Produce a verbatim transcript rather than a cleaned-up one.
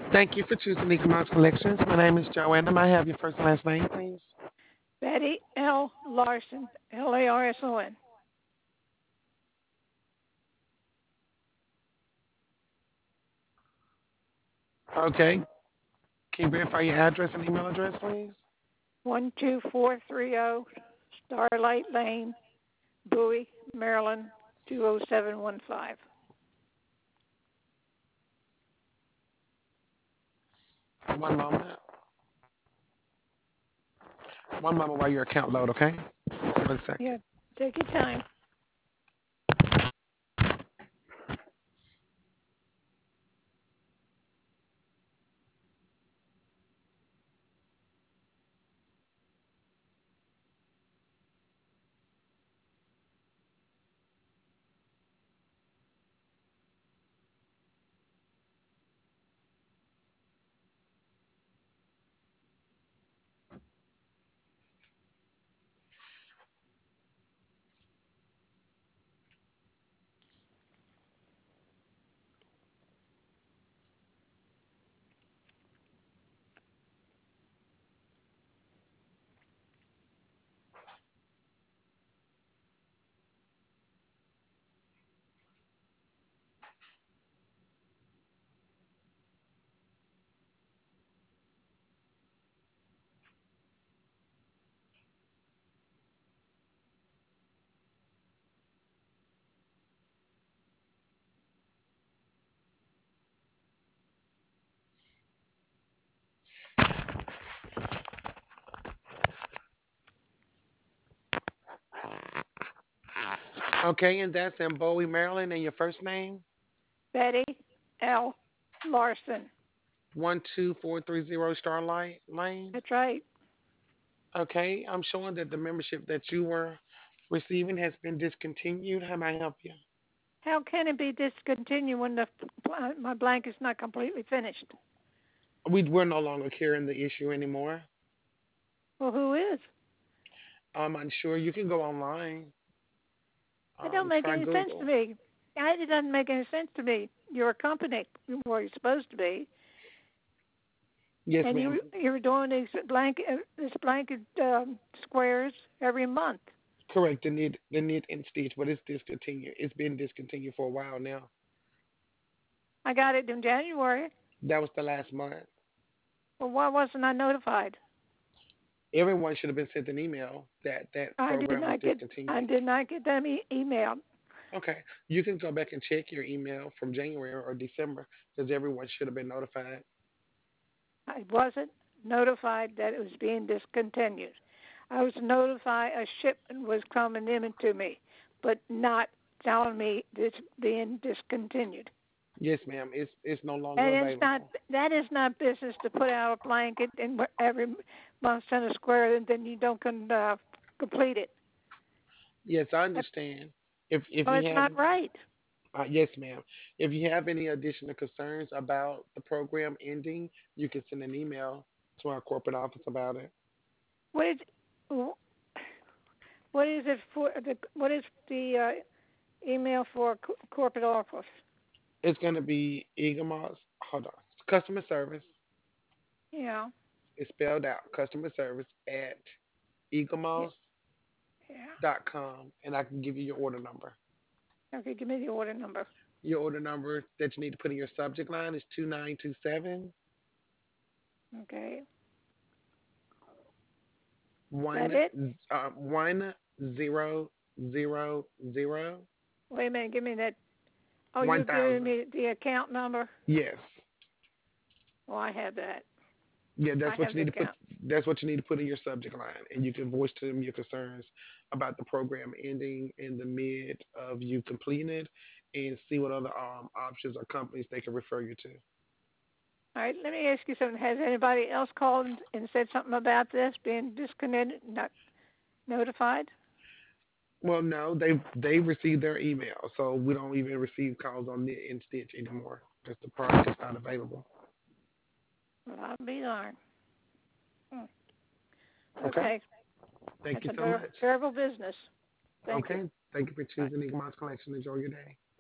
Thank you for choosing Eagle Mouse Collections. My name is Joanna. May I have your first and last name, please? Betty L. Larson, L A R S O N. Okay. Can you verify your address and email address, please? one two four three zero Starlight Lane, Bowie, Maryland, two zero seven one five. One moment. One moment while your account load, okay? One second. Yeah, take your time. Okay, and that's in Bowie, Maryland, and your first name? Betty L. Larson. one two four three zero Starlight Lane. That's right. Okay, I'm showing that the membership that you were receiving has been discontinued. How may I help you? How can it be discontinued when the my blanket's not completely finished? We, we're no longer carrying the issue anymore. Well, who is? I'm unsure. You can go online. It don't Um, make try any sense to Google. me. It doesn't make any sense to me. You're a company where you're supposed to be, Yes, and ma'am. you you're doing these blanket uh, this blanket um, squares every month. Correct. The knit, the knit and stitch, but it's discontinued. It's been discontinued for a while now. I got it in January. That was the last month. Well, why wasn't I notified? Everyone should have been sent an email that that I did program was not get I discontinued. did not get them e- email. Okay, you can go back and check your email from January or December because everyone should have been notified. I wasn't notified that it was being discontinued. I was notified a shipment was coming in to me, but not telling me it's being discontinued. Yes, ma'am. It's it's no longer And it's not available. that is not business to put out a blanket and every month send a square and then you don't can uh, complete it. Yes, I That, understand. If if well, you it's have not right. uh, yes, ma'am. If you have any additional concerns about the program ending, you can send an email to our corporate office about it. What is what is it for? The what is the uh, email for co- corporate office? It's going to be Eaglemoss. Hold on. Customer service Yeah, is spelled out. Customer service at yeah, eaglemoss yeah. dot com, and I can give you your order number. Okay, give me the order number. Your order number that you need to put in your subject line is two nine two seven Okay, that one it? uh, one zero zero zero Wait a minute, give me that. Oh, one you're giving thousand. me the account number? Yes. Oh, I have that. Yeah, I that's what have you the need to put. account. That's what you need to put in your subject line, and you can voice to them your concerns about the program ending in the mid of you completing it, and see what other um, options or companies they can refer you to. All right, let me ask you something. Has anybody else called and, and said something about this being disconnected, not notified? Well, no, they they received their email, so we don't even receive calls on Knit and Stitch anymore because the product is not available. Well, I'll be darned. Hmm. Okay, Okay, thank that's you a so ter- much. terrible business. Thank you. Okay, thank you for Bye. choosing Eaglemoss Collection. Enjoy your day.